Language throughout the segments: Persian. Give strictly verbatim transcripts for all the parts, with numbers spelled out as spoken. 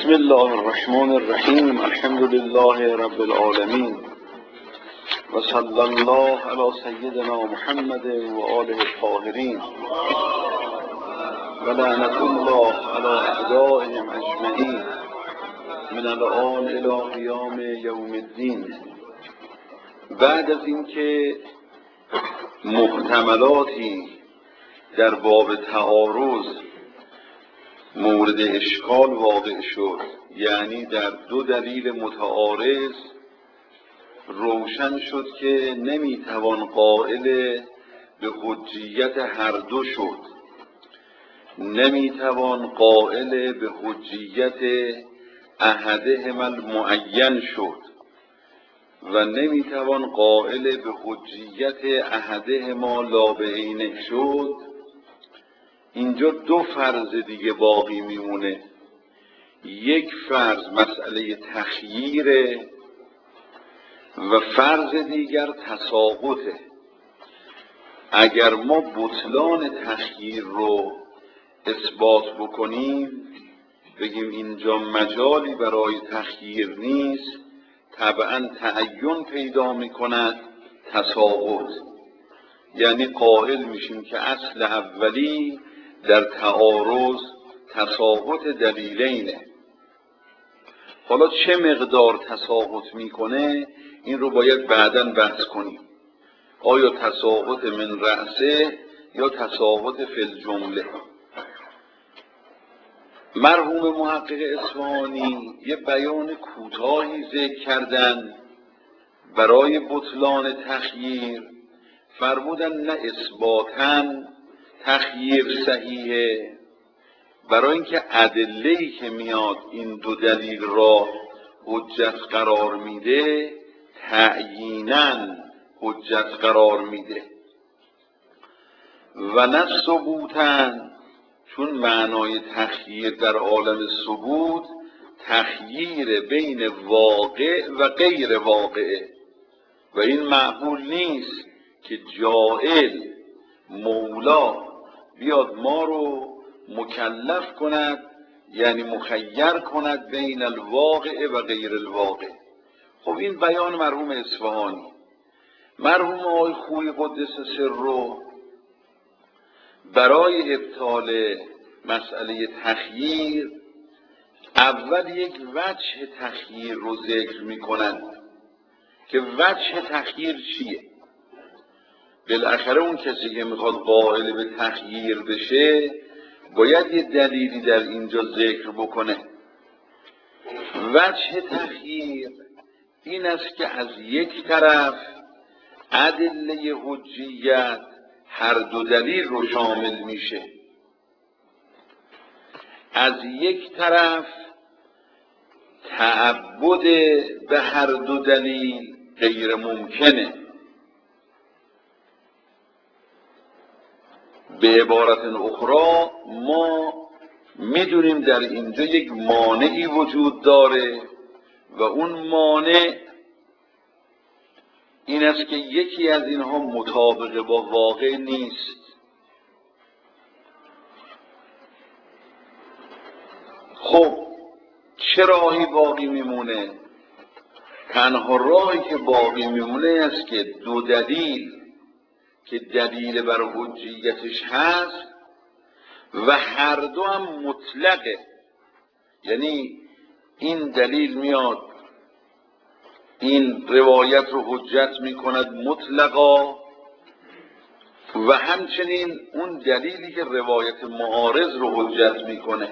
بسم الله الرحمن الرحیم. الحمد لله رب العالمین و صلی الله علی سیدنا محمد و آله الطاهرین و لعنت الله علی اعدائهم اجمعین من الآن الی قیام یوم الدین. بعد از اینکه محتملاتی در باب تعارض مورد اشکال واقع شد، یعنی در دو دلیل متعارض روشن شد که نمیتوان قائل به حجیت هر دو شد، نمیتوان قائل به حجیت احدهما المعین شد و نمیتوان قائل به حجیت احدهما لا بعینه شد. اینجا دو فرض دیگه باقی میمونه. یک فرض مسئله تخییره و فرض دیگر تساقطه. اگر ما بطلان تخییر رو اثبات بکنیم، بگیم اینجا مجالی برای تخییر نیست، طبعا تعین پیدا میکند تساقط، یعنی قائل میشیم که اصل اولی در تعارض تساقط دلیلینه. حالا چه مقدار تساقط میکنه این رو باید بعداً بحث کنیم. آیا تساقط من رأسه یا تساقط فی الجمله؟ مرحوم محقق اصفهانی یه بیان کوتاهی ذکر کردن برای بطلان تخییر. فرمودن نه اثباتاً تخییر صحیحه، برای اینکه ادله‌ای که میاد این دو دلیل را حجت قرار میده تعییناً حجت قرار میده، و نه ثبوتاً، چون معنای تخییر در عالم ثبوت تخییر بین واقع و غیر واقعه و این معقول نیست که جائل مولا بیاد ما رو مکلف کند، یعنی مخیر کند بین الواقع و غیر الواقع. خب این بیان مرحوم اصفهانی. مرحوم آقای خویی قدس سره برای ابطال مسئله تخییر اول یک وجه تخییر رو ذکر می کنند که وجه تخییر چیه. بالاخره اون کسی که میخواد قائل به تخییر بشه باید یه دلیلی در اینجا ذکر بکنه. وجه تخییر این است که از یک طرف ادله حجیت هر دو دلیل رو شامل میشه، از یک طرف تعبد به هر دو دلیل غیر ممکنه. به عبارت اخرى ما میدونیم در اینجا یک مانعی وجود داره و اون مانع این است که یکی از اینها مطابق با واقع نیست. خب چه راهی باقی میمونه؟ تنها راهی که باقی میمونه است که دو دلیل که دلیل بر حجیتش هست و هر دو هم مطلقه، یعنی این دلیل میاد این روایت رو حجت میکند مطلقا و همچنین اون دلیلی که روایت معارض رو حجت میکنه.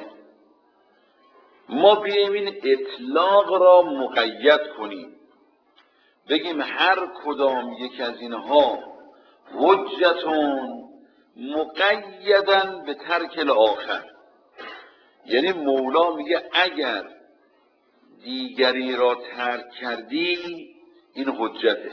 ما بیاییم این اطلاق را مقید کنیم، بگیم هر کدام یک از اینها حجتون مقیدن به ترک الاخر، یعنی مولا میگه اگر دیگری را ترک کردی این حجته،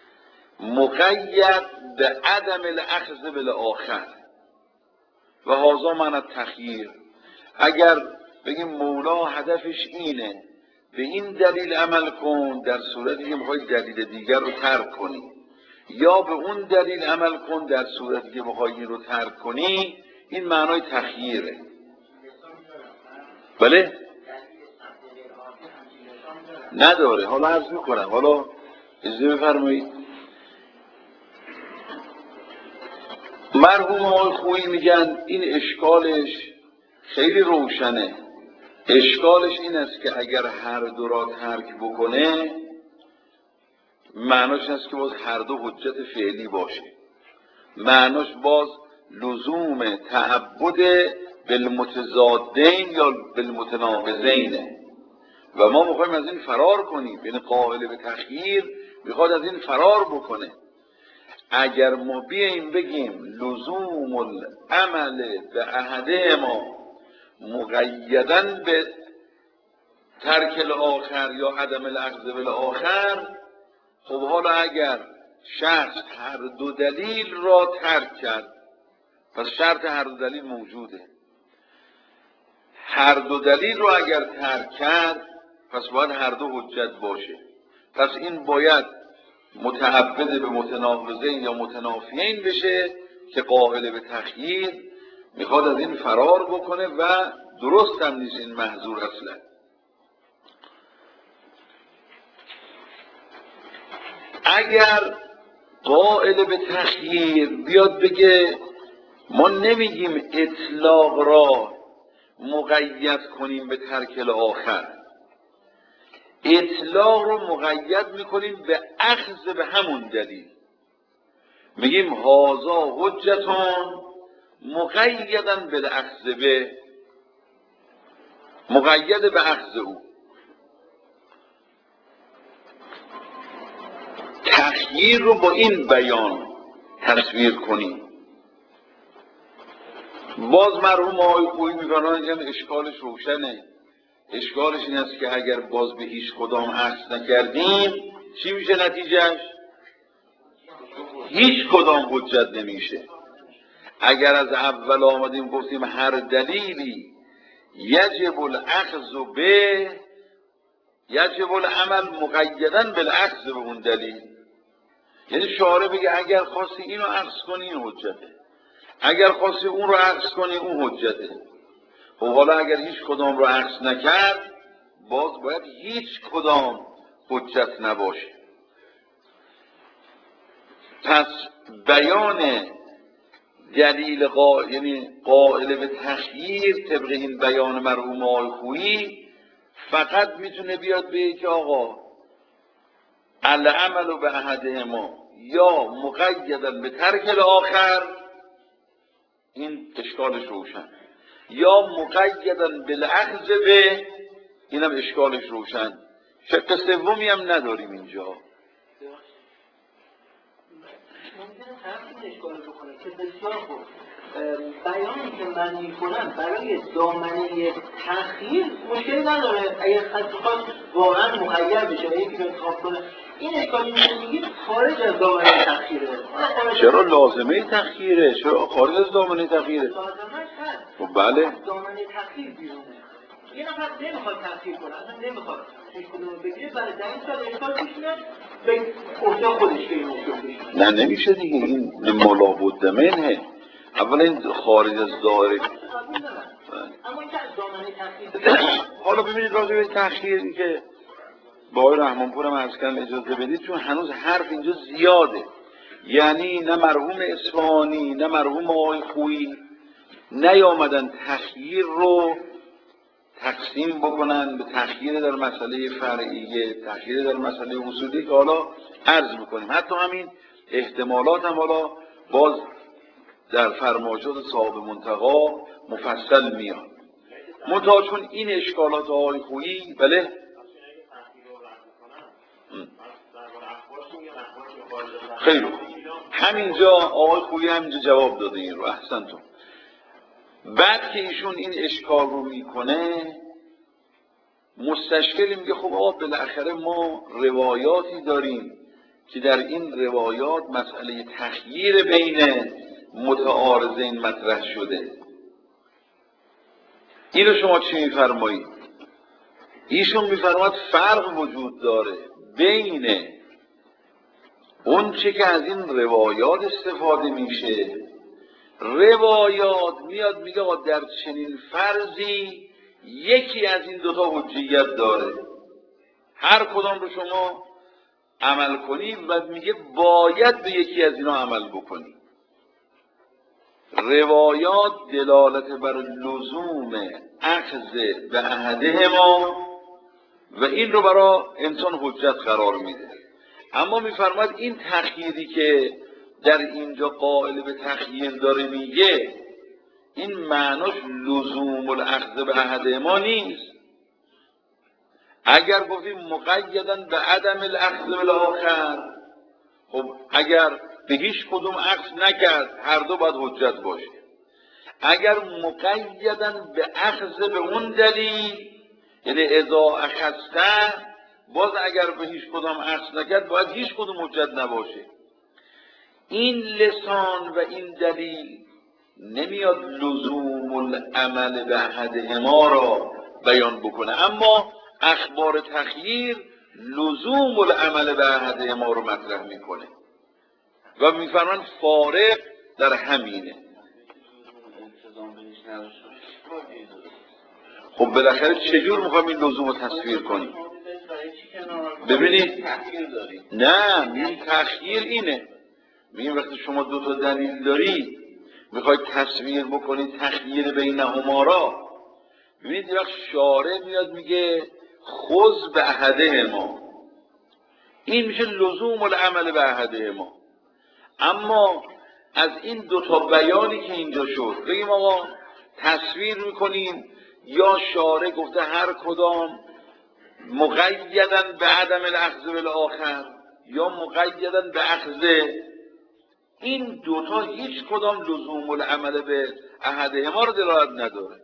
مقید به عدم الاخذ بالاخر و هذا معنی تخییر. اگر بگیم مولا هدفش اینه به این دلیل عمل کن، در صورتی که میخوای دلیل دیگر رو ترک کنی، یا به اون دلیل عمل کن در صورتی که بخوای این رو ترک کنی، این معنای تخییره. بله نداره. حالا عرض میکنم، حالا اجازه بفرمایید. مرحوم آقای خویی میگن این اشکالش خیلی روشنه. اشکالش این است که اگر هر دو را ترک بکنه، معناش است که باز هر دو حجت فعلی باشه، معناش باز لزوم تعبد بالمتضادین یا بالمتناقضین و ما میخوایم از این فرار کنیم. یعنی قائل به تخییر میخواد از این فرار بکنه. اگر ما بیاییم بگیم لزوم العمل به احده ما مقیدن به ترک الاخر یا عدم الاخذ بالاخر، خب حالا اگر شخص هر دو دلیل را ترک کرد، پس شرط هر دو دلیل موجوده. هر دو دلیل رو اگر ترک کرد، پس باید هر دو حجت باشه. پس این باید متعبد به متناقضین یا متنافیین بشه که قائل به تخییر میخواد از این فرار بکنه و درست هم نیست این محظور اصلا. اگر قائل به تخییر بیاد بگه ما نمیگیم اطلاق را مقید کنیم به ترک الاخر، اطلاق رو مقید میکنیم به اخذ به همون دلیل، میگیم هازا حجتون مقیدن بالاخذ به، مقید به اخذ او. تخییر رو با این بیان تصویر کنیم. باز مرحوم آقای خویی میگن اشکالش روشنه. اشکالش این است که اگر باز به هیچ کدام عکس نکردیم چی میشه نتیجهش؟ هیچ کدام حجت نمیشه. اگر از اول آمدیم گفتیم هر دلیلی یجب الاخذ به، یجب العمل مقیدن بالاخذ به اون دلیل، یعنی شارع بگه اگر خواستی اینو اخذ کنی این حجته، اگر خواستی اون رو اخذ کنی اون حجته. خب حالا اگر هیچ کدام رو اخذ نکرد، باز باید هیچ کدام حجت نباشه. پس بیان دلیل قا... یعنی قائل به تخییر طبق این بیان مرحوم آقای خویی فقط میتونه بیاد به که آقا العمل به احده ما یا مقیدن به ترک الاخر، این اشکالش روشن، یا مقیدن بالاخذ به، اینم اشکالش روشن. شق سومی هم نداریم اینجا. ممکنه طرف این اشکال رو کنه که بسیار خوب بیانی که من میکنم برای دامنه تأخیر مشکلی نداره اگر خطوط واقعا مخیر بشه و یکی رو انتخاب کنه. این اشکالی که میگید خارج از دامنه تأخیره. چرا لازمه تأخیره؟ چرا خارج از دامنه تأخیره؟ لازمش هست. خب بله. دامنه تأخیر بیرونه. یه نفر نمیخواد تأخیر کنه، اصلا نمیخواد هیچ کدوم بگیره، برای در این سال اشکال پیش میاد به گفته خودش که این اشکال پیش میاد. نه نمیشه دیگه، این ملا بود منه. اولا این خارج از دایره. اما این که از دامنه تأخیر حالا ببینید راجع به تأخیر که با آقای رحمانپور هم عرض کردم اجازه بدید، چون هنوز حرف اینجا زیاده. یعنی نه مرحوم اصفهانی نه مرحوم آقای خویی نیامدن تخییر رو تقسیم بکنن به تخییر در مسئله فرعیه، تخییر در مسئله اصولی که حالا عرض میکنیم. حتی همین احتمالات هم حالا باز در فرمایشات صاحب منتقی مفصل میاد. منتها چون این اشکالات آقای خویی بله خیلی همینجا آقای خویی همینجا جواب داده این رو. احسنتون. بعد که ایشون این اشکال رو میکنه مستشکلی میگه خب آقا بالاخره ما روایاتی داریم که در این روایات مسئله تخییر بین متعارضین مطرح شده. اینو شما چی میفرمایید؟ ایشون میفرماید فرق وجود داره بین اون چه که از این روایات استفاده میشه. روایات میاد میگه در چنین فرضی یکی از این دوتا حجیت داره، هر کدام رو شما عمل کنی و میگه باید به یکی از اینا عمل بکنی. روایات دلالت بر لزوم اخذ به احدهما و این رو برای انسان حجت قرار میده. اما میفرماید این تخییری که در اینجا قائل به تخییر داره میگه این معناش لزوم الاخذ به احدهما نیست. اگر گفتیم مقیدا به عدم الاخذ بالاخر، خب اگر به هیچ کدوم اخذ نکرد هر دو باید حجت باشه. اگر مقیدا به اخذ به اون دلیل، یعنی اذا اخذته، باز اگر به هیچ کدوم اخذ نکرد باید هیچ کدوم حجت نباشه. این لسان و این دلیل نمیاد لزوم العمل به احدهما را بیان بکنه، اما اخبار تخییر لزوم العمل به احدهما رو مطرح میکنه و میفرمان فارق در همینه. خب بالاخره چجور میخوایم این لزوم رو تصویر کنیم؟ ببینید نه، این تخییر اینه، میگیم وقتی شما دو تا دلیل داری میخواید تصویر بکنید تخییر بینهما را، ببینید وقت شارع میاد میگه خذ به احدهما، این میشه لزوم العمل به احدهما. اما از این دو تا بیانی که اینجا شد بگیم آقا تصویر میکنیم یا شارع گفته هر کدام مقیدا به عدم الاخذ بالاخر یا مقیدا به اخذ، این دوتا هیچ کدام لزوم العمل به احدهما رو دلالت نداره.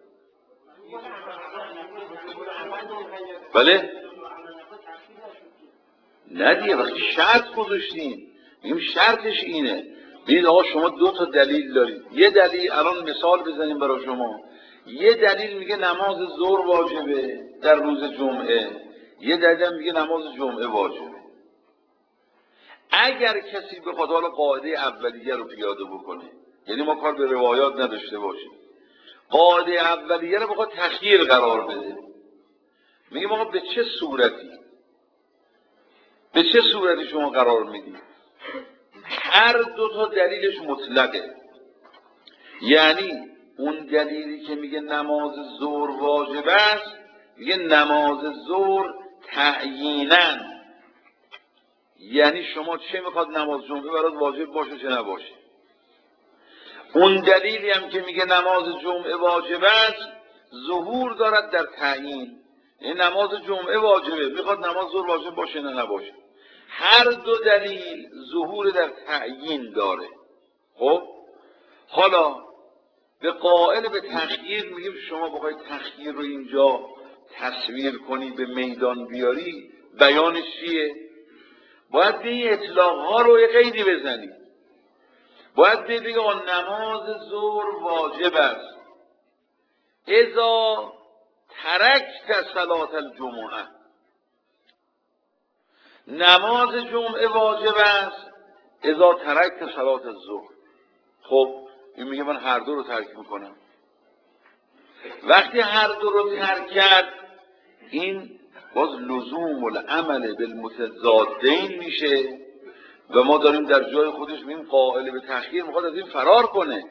بله؟ نه دیگه، وقتی شرط گذاشتیم میگیم شرطش اینه. ببینید آقا شما دو تا دلیل دارید، یه دلیل الان مثال بزنیم برای شما، یه دلیل میگه نماز ظهر واجبه در روز جمعه، یه دلیل میگه نماز جمعه واجبه. اگر کسی بخواد حالا قاعده اولیه رو پیاده بکنه، یعنی ما کار به روایات نداشته باشیم، قاعده اولیه رو بخواد تخییر قرار بده، میگیم آقا به چه صورتی به چه صورتی شما قرار میدید؟ هر دو تا دلیلش مطلقه، یعنی اون دلیلی که میگه نماز ظهر واجب است میگه نماز ظهر تعییناً، یعنی شما چه میخواد نماز جمعه برات واجب باشه چه نباشه. اون دلیلی هم که میگه نماز جمعه واجب است ظهور دارد در تعیین، یعنی نماز جمعه واجبه میخواد نماز ظهر واجب باشه نه نباشه. هر دو دلیل ظهور در تعیین داره. خب حالا به قائل به تخییر میگیم شما بخوای تخییر رو اینجا تصویر کنی به میدان بیاری، بیانش چیه؟ باید به این اطلاق ها رو یه قیدی بزنی، باید بگی نماز ظهر واجب است اذا ترکت صلاة الجمعه، نماز جمعه واجب است اذا ترکت صلاة الظهر. خب این میگه من هر دو رو ترک میکنم. وقتی هر دو رو ترک کرد این باز لزوم العمل بالمتضادین میشه و ما داریم در جای خودش میگیم قائل به تخییر میخواد از این فرار کنه.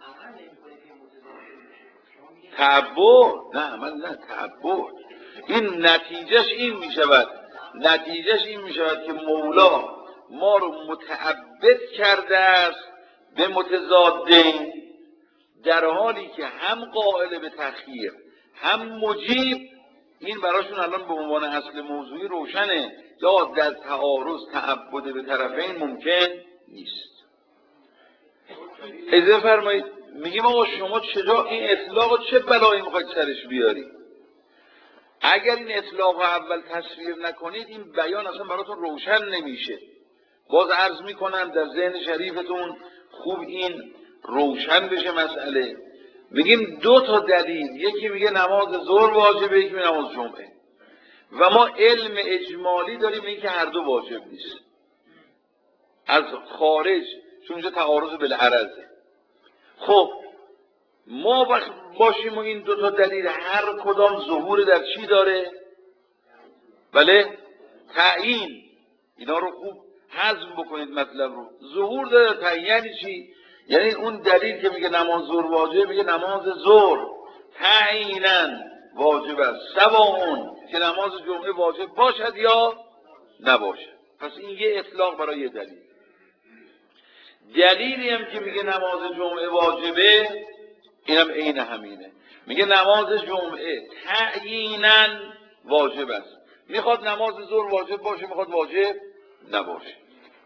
تعبد نه عمل نه تعبد، این نتیجهش این میشود نتیجهش این میشود که مولا ما رو متعبد کرده است به متضادین، در حالی که هم قائل به تخییر هم مجیب، این براشون الان به عنوان اصل موضوعی روشنه، یا در تعارض تعبد به طرفین ممکن نیست. اجازه فرمایید میگیم آقا شما چرا این اطلاق چه بلایی میخواید سرش بیاری؟ اگر این اطلاق اول تصویر نکنید این بیان اصلا براتون روشن نمیشه. باز عرض میکنم در ذهن شریفتون خوب این روشن بشه مسئله. میگیم دو تا دلیل، یکی میگه نماز ظهر واجبه یکی میگه نماز جمعه، و ما علم اجمالی داریم این که هر دو واجب نیست از خارج، چون اینجا تعارض بالعرضه. خب ما باشیم و این دو تا دلیل هر کدام ظهور در چی داره؟ بله تعیین، اینا رو خوب هضم بکنید مطلب رو. ظهور داره تعیین یعنی چی؟ یعنی اون دلیل که میگه نماز ظهر واجبه، میگه نماز ظهر تعییناً واجب است، سواء که نماز جمعه واجب باشد یا نباشد. پس این یه اطلاق برای یه دلیل. دلیلی هم که میگه نماز جمعه واجبه، اینم عین همینه، میگه نماز جمعه تعییناً واجب است. میخواد نماز ظهر واجب باشه، میخواد واجب نباشه.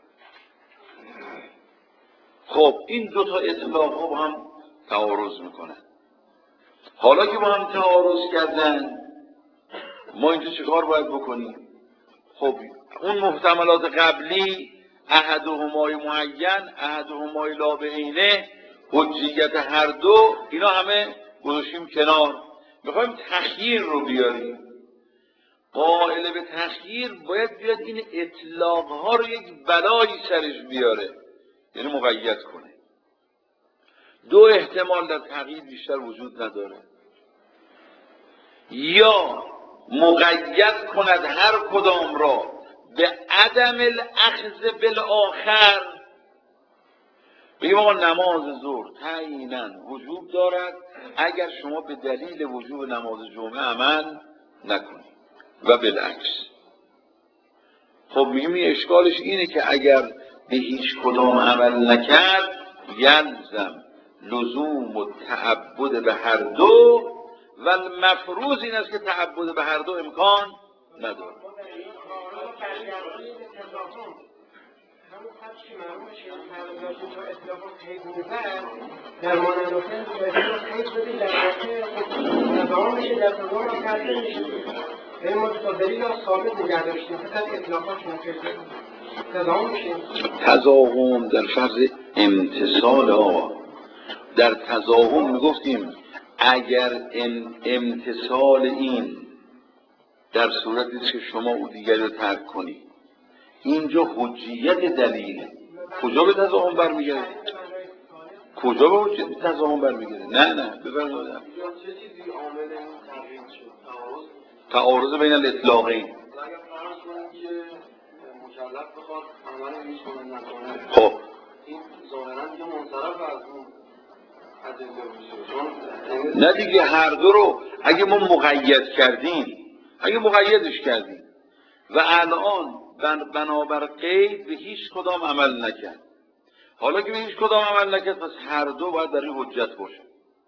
خب این دو تا اطلاق ها با هم تعارض میکنن. حالا که با هم تعارض کردن، ما اینجا چه کار باید بکنیم؟ خب اون محتملات قبلی، احدهمای معین، احدهمای لا بعینه، حجیت هر دو، اینا همه گذاشتیم کنار. میخوایم تخییر رو بیاریم. قائل به تخییر باید بیاد این اطلاق ها رو یک بلایی سرش بیاره، یعنی مقید کنه. دو احتمال در تغییر بیشتر وجود نداره، یا مقید کند هر کدام را به عدم الاخذ بالآخر. بگیم آقا نماز ظهر تعییناً وجوب دارد اگر شما به دلیل وجوب نماز جمعه عمل نکنید و بالعکس. خب میگیم این اشکالش اینه که اگر به هیچ کدام عمل نکرد، یلزم لزوم و تعبد به هر دو، و المفروض این است که تعبد به هر دو امکان نداره. در مانندوسن خیلی شدی در واقع نظام میشه در تظاهم هم تغییر میشه. این ما تا دلیل ها ثابت نگه داشتیم فقط اطلاقات ممکن تظاهم میشه. تظاهم در فرض امتصال ها، در تظاهم میگفتیم اگر امتصال این در صورتی که شما او دیگری رو ترک کنی، اینجا حجیت دلیل کجا به تظاهم برمیگرده؟ کجا به حجیت تظاهم برمیگرده؟ نه نه بفرمایید. چه چیزی عامل این تغییر شد؟ تعارض بین الاطلاقین. اگر فرض کنیم که مکلف بخواد عمل هیچ کنه نکنه، خب این ظاهراً دیگه منصرف از اون ادله میشه. نه دیگه، هر دو رو اگه ما مقید کردیم، اگه مقیدش کردیم و الان بنابر قید به هیچ کدام عمل نکرد، حالا که به هیچ کدام عمل نکرد، پس هر دو باید در این حجت باشه.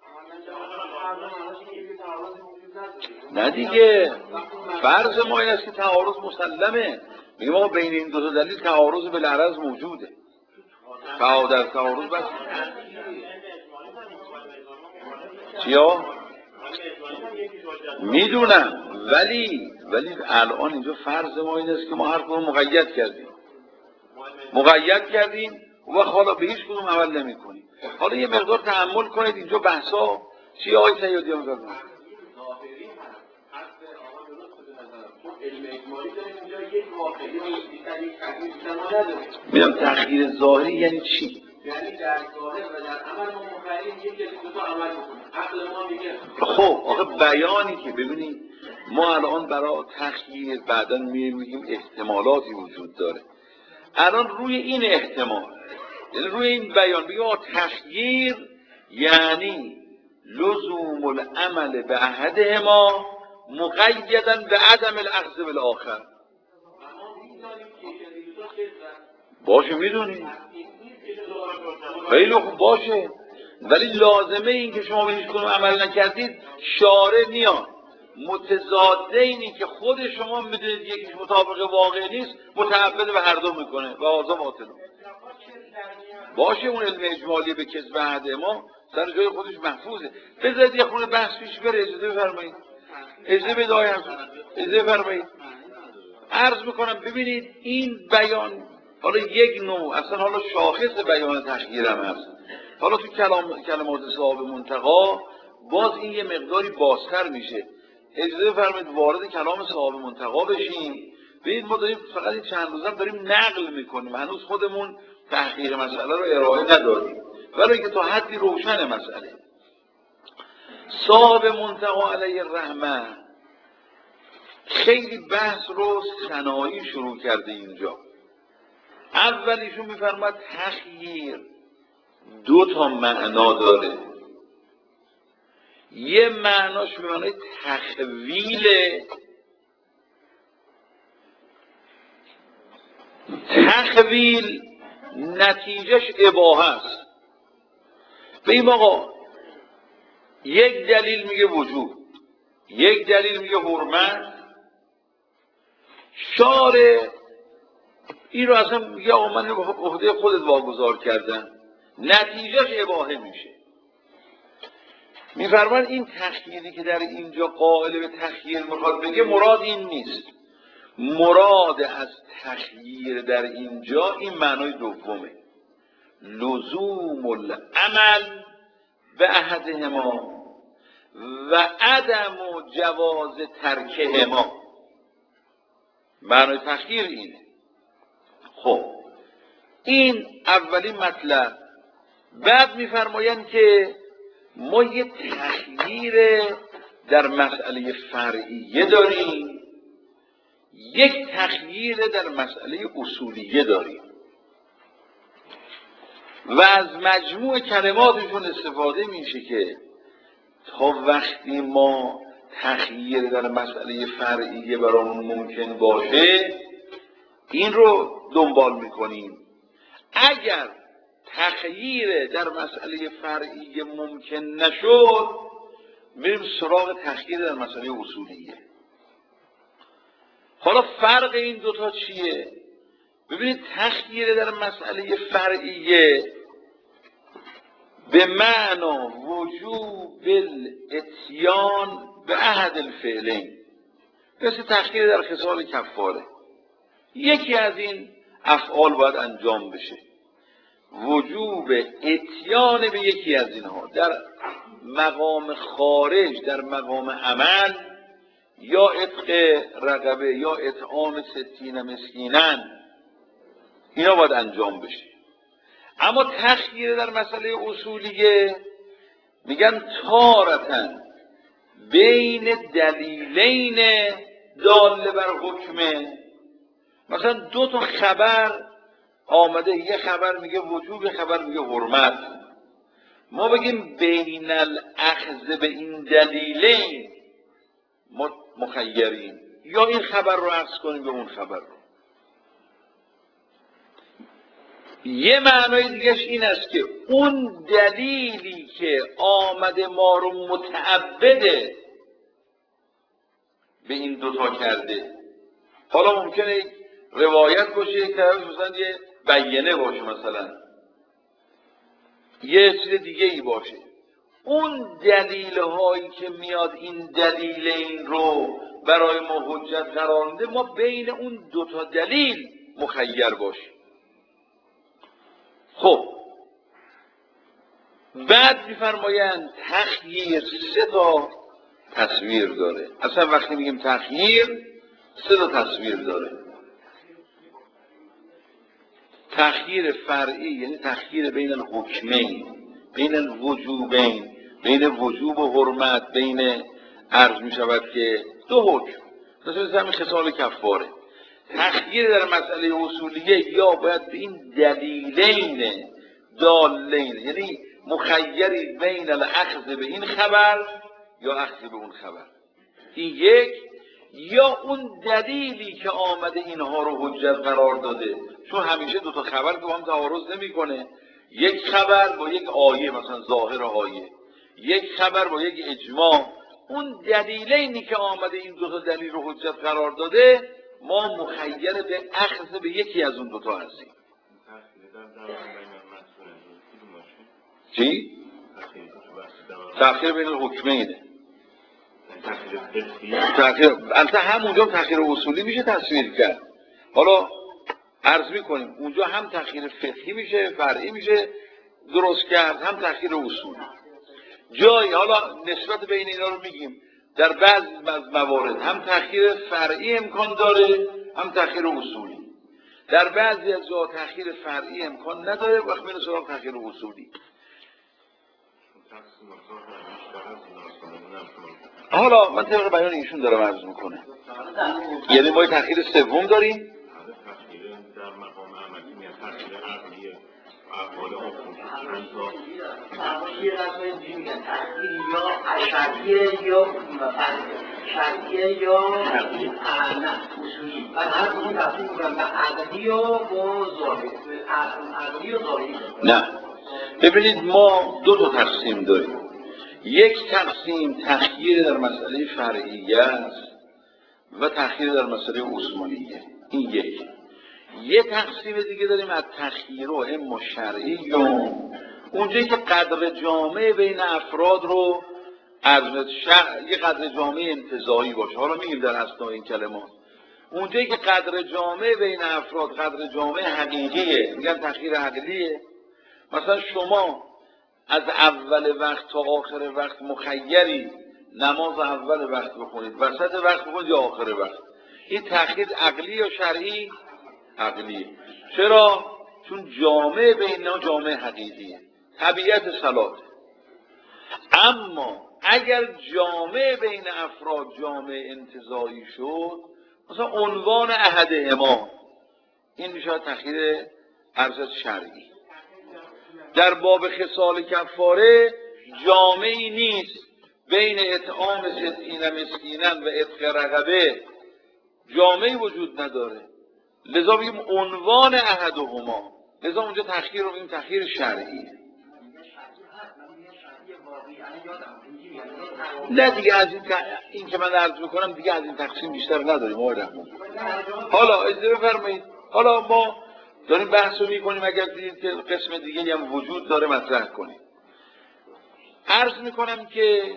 نه دیگه، فرض ما این است که تعارض مسلمه. میگم آقا بین این دو تا دلیل تعارض بالعرض موجوده. تعارض تعارض بس چیا؟ میدونم، ولی ولی الان اینجا فرض ما این است که ما هر کدوم مقید کردیم مقید کردیم و حالا به هیچ کدوم عمل نمی کنیم. حالا یه مقدار تأمل کنید اینجا بحثا چیه آقای سیادی هم دارم. میدونم تخییر ظاهری یعنی چی؟ یعنی در ظاهر و در عمل ما مخیریم یک کسی دو تا عمل بکنیم. عقل ما میگه خب آخه بیانی که ببینید ما الان برای تخییر بعدا میگیم احتمالاتی وجود داره. الان روی این احتمال، یعنی روی این بیان بگیم تخییر یعنی لزوم العمل به احدهما مقیدا به عدم الاخذ بالآخر. باشه میدونی خیلی خوب باشه، ولی لازمه این که شما به هیچ کنون عمل نکردید شارع میاد متضاد اینی که خود شما میدونید یکیش مطابق واقع نیست متعبد به هر دو میکنه و آزا باطل باشه. اون علم اجمالی به کسب عهد ما سر جای خودش محفوظه. بذارید یه خونه بحث پیش بره. اجازه بفرمایید، اجازه بدایم اجازه بفرمایید عرض میکنم. ببینید این بیان حالا یک نوع اصلا حالا شاخص بیان تخییر هم هست. حالا تو کلام کلمات صاحب منتقا باز این یه مقداری بازتر میشه. اجازه بفرمایید وارد کلام صاحب منتقا بشیم. ببینید ما داریم فقط این چند روزم داریم نقل میکنیم، هنوز خودمون تحقیق مسئله رو ارائه ندادیم، برای اینکه تا حدی روشن مسئله. صاحب منتقا علیه الرحمه خیلی بحث رو صناعی شروع کرده اینجا. اولیشون میفرماد تخییر دو تا معنا داره. یه معناش به معنای تخویله. تخویل نتیجهش اباحه است. ببین آقا، یک دلیل میگه وجوب، یک دلیل میگه حرمت، شارع این رو اصلا میگه آقا من به عهده خودت واگذار کردم، نتیجهش اباحه میشه. میفرمان این تخییری که در اینجا قائل به تخییر میخواد بگه مراد این نیست. مراد از تخییر در اینجا این معنای دومه، لزوم العمل به احدهما و عدم جواز ترکهما. معنای تخییر اینه. خب این اولین مطلب. بعد میفرمایند که ما یه تخییر در مسئله فرعیه داریم، یک تخییر در مسئله اصولیه داریم و از مجموع کلماتشون استفاده میشه که تا وقتی ما تخییر در مسئله فرعیه برامون ممکن باشه این رو دنبال میکنیم. اگر تخییر در مسئله فرعیه ممکن نشد میریم سراغ تخییر در مسئله اصولیه. حالا فرق این دوتا چیه؟ ببینید تخییر در مسئله فرعیه به معنا وجوب الاتیان به احد الفعلین، مثل تخییر در خصال کفاره. یکی از این افعال باید انجام بشه، وجوب اتیان به یکی از اینها در مقام خارج، در مقام عمل، یا عتق رقبه یا اطعام ستین مسکینن، اینا باید انجام بشه. اما تخییر در مسئله اصولیه میگن تارتن بین دلیلین داله بر حکمه. مثلا دو تا خبر آمده، یه خبر میگه وجوب، یه خبر میگه حرمت. ما بگیم بین الاخذ به این دلیلین مخیرین، یا این خبر رو عکس کنیم به اون خبر رو. یه معنای دیگهش این است که اون دلیلی که آمده ما رو متعبده به این دوتا کرده، حالا ممکنه روایت باشه که مثلا یه بیانه باشه، مثلا یه چیز دیگه ای باشه، اون دلیل هایی که میاد این دلیل این رو برای ما حجت قرار میده، ما بین اون دوتا دلیل مخیر باشیم. خب بعد میفرمایند تخییر سه تا تصویر داره. اصلا وقتی میگیم تخییر سه تا تصویر داره. تخییر فرعی یعنی تخییر بین الحکمین، بین الوجوبین، بین وجوب و حرمت، بین عرض می شود که دو حکم، مثل همین خصال کفاره. تخییر در مسئله اصولیه یا باید به این دلیلین دالین، یعنی مخیری بین الاخذ به این خبر یا اخذ به اون خبر، این یک، یا اون دلیلی که آمده اینها رو حجت قرار داده. چون همیشه دو تا خبر که با هم تعارض نمیکنه، یک خبر با یک آیه، مثلا ظاهر آیه، یک خبر با یک اجماع، اون دلیلینی که آمده این دو تا دلیل رو حجت قرار داده، ما مخیر به اخذ به یکی از اون دو تا هستیم. چی؟ تأخیر بین الحکمینه. تأخیر البته همونجا تأخیر اصولی میشه تصویر کرد. حالا عرض میکنیم اونجا هم تأخیر فقهی میشه، فرعی میشه درست کرد، هم تأخیر اصولی. جایی حالا نسبت بین اینا رو میگیم، در بعض از موارد هم تأخیر فرعی امکان داره، هم تأخیر اصولی. در بعضی از جا تأخیر فرعی امکان نداره، وقت میره سراغ تأخیر اصولی. حالا من طبق بیان ایشون دارم عرض میکنه. یعنی ما تأخیر سوم داریم. تأخیر در مقام عملی میاد، تأخیر عقلی اقوال آخوند چند تا یه رسمه اینجوری میگن تأخیر یا شرعیه یا شرعیه یا نه اصولی و هر کدوم تقسیم میکنن به عقلی و با ظاهری عقلی و ظاهری. نه ببینید ما دو تا تقسیم داریم. یک تقسیم تأخیر در مسئله فرعیه است و تأخیر در مسئله اصولیه. این یک. یه تقسیم دیگه داریم از تأخیر و اما شرعی، اونجایی که قدر جامع بین افراد رو از شرع یه قدر جامع انتزاعی باشه. حالا میگیم در اثناء این کلمات اونجایی که قدر جامع بین افراد قدر جامع حقیقیه میگن تأخیر عقلیه. مثلا شما از اول وقت تا آخر وقت مخیری نماز اول وقت بخونید، وسط وقت بخونید یا آخر وقت، این تأخیر عقلی یا شرعی؟ عقلیه. چرا؟ چون جامع بین اینا جامع حقیقیه، طبیعت صلات. اما اگر جامع بین افراد جامع انتزاعی شد، مثلا عنوان احدهما، این میشه تأخیر عرض شرعی. در باب خصال کفاره جامعی نیست بین اطعام ستین مسکینا و عتق رقبه، جامعی وجود نداره، لذا بگیم عنوان احدهما، لذا اونجا تأخیر رو بگیم تأخیر شرعی. نه دیگه از این, این که من عرض میکنم دیگه از این تقسیم بیشتر نداریم. آقای رحمان حالا اجازه بفرمایید، حالا ما داریم بحث رو میکنیم، اگر دیدید که قسم دیگه هم وجود داره مطرح کنیم. عرض میکنم که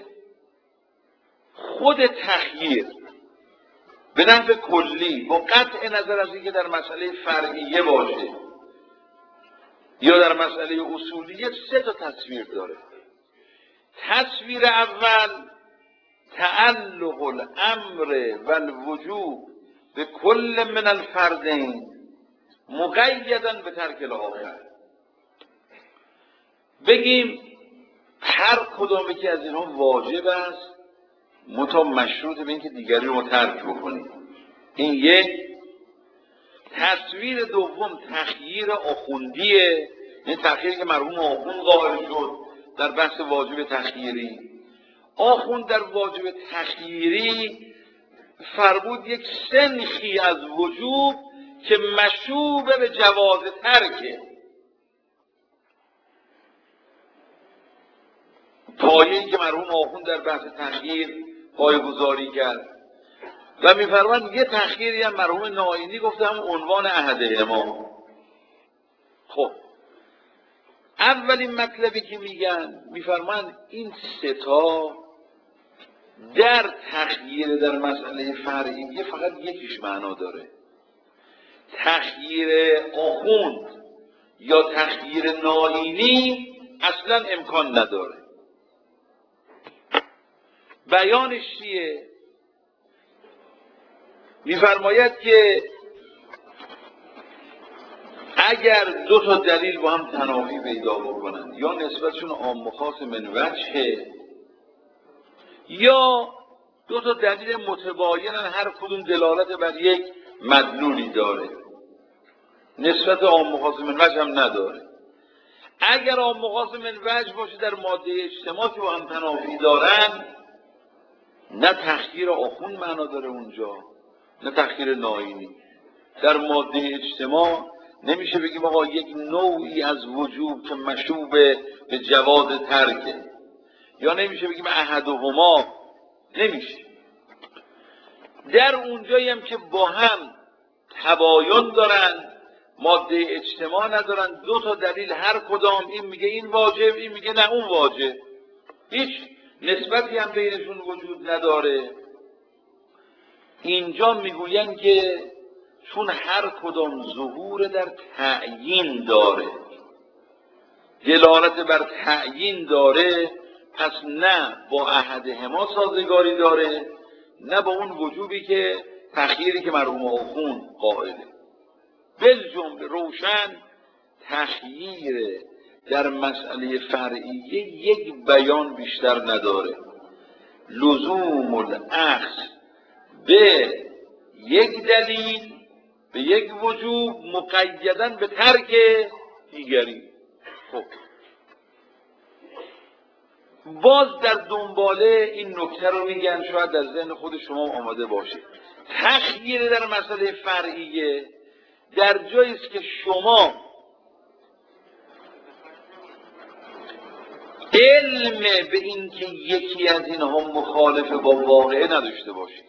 خود تخییر به نحو کلی با قطع نظر از اینکه در مسئله فرعیه باشه یا در مسئله اصولیه سه تا تصویر داره. تصویر اول تعلق الامر و الوجوب به کل من الفردین مقیدا به ترک الاخر. بگیم هر کدام که از اینها واجب است متا مشروط به اینکه دیگری رو ترک بکنیم. این یک. تصویر دوم تخییر آخوندیه، این تخییری که مرحوم آخوند قائل شد در بحث واجب تخییری. آخوند در واجب تخییری فرمود یک سنخی از وجوب که مشوبه به جواز ترکه. پایه‌ای که مرحوم آخوند در بحث تخییر پایه‌گذاری کرد و می‌فرماند یه تخییری هم مرحوم ناینی گفته هم عنوان احدهما. خب اولین مطلبی که میگن می‌فرماند این سه تا در تخییر در مسئله فرعیه فقط یکیش معنا داره. تخییر آخوند یا تخییر ناینی اصلا امکان نداره. بیانش چیه؟ می‌فرماید که اگر دو تا دلیل با هم تنافی پیدا بکنن یا نسبتشون عام و خاص من وجهه یا دو تا دلیل متباینن هر کدوم دلالت بر یک مدلولی داره، نسبت عام و خاص من وجه هم نداره. اگر عام و خاص من وجه باشه در ماده اجتماع که با هم تنافی دارن، نه تخییر آخوند معنا داره اونجا نه تخییر ناینی. در ماده اجتماع نمیشه بگیم آقا یک نوعی از وجوب که مشوب به جواز ترکه، یا نمیشه بگیم احدهما، نمیشه. در اونجایی هم که با هم تباین دارن، ماده اجتماع ندارن، دو تا دلیل هر کدام این میگه این واجب این میگه نه اون واجب، هیچ نسبتی هم بینشون وجود نداره. اینجا میگوین که چون هر کدام ظهور در تعیین داره، دلالت بر تعیین داره، پس نه با احدهما سازگاری داره نه با اون وجوبی که تخییری که مرحوم آخوند قائله. بالجمله روشن تخییر در مسئله فرعیه یک بیان بیشتر نداره. لزوم الاخذ به یک دلیل به یک وجوب مقیداً به ترک دیگری. خب باز در دنباله این نکته رو میگن، شاید در ذهن خود شما آماده باشه. تخییر در مسئله فرعیه در جایی است که شما علم به این که یکی از اینها مخالف با واقعه نداشته باشید.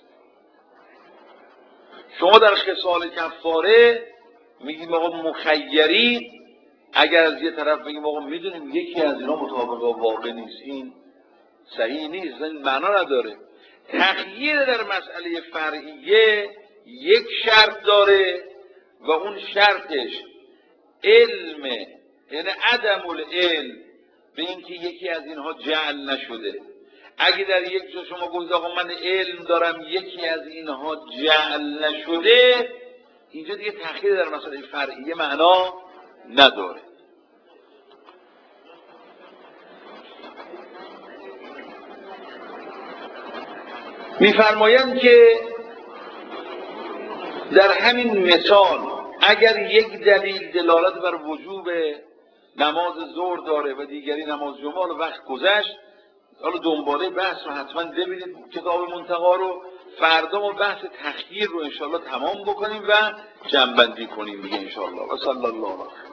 شما در خصال کفاره میگیم آقا مخیری، اگر از یه طرف بگیم آقا میدونیم یکی از اینا مطابق با واقع نیست، این صحیح نیست، این معنا نداره. تخییر در مسئله فرعیه یک شرط داره و اون شرطش علم، یعنی عدم العلم به اینکه یکی از اینها جعل نشده. اگه در یک جا شما گفتید آقا من علم دارم یکی از اینها جعل نشده، اینجا دیگه تخییر در مسئله فرعیه معنا نداره. میفرمایند که در همین مثال اگر یک دلیل دلالت بر وجوب نماز ظهر داره و دیگری نماز جمعه، و وقت گذشت، حالا دنباله بحث رو حتما ببینید کتاب منتقا رو، فردا ما بحث تخییر رو انشاءالله تمام بکنیم و جمع‌بندی کنیم دیگه انشاءالله. و صلی الله علیه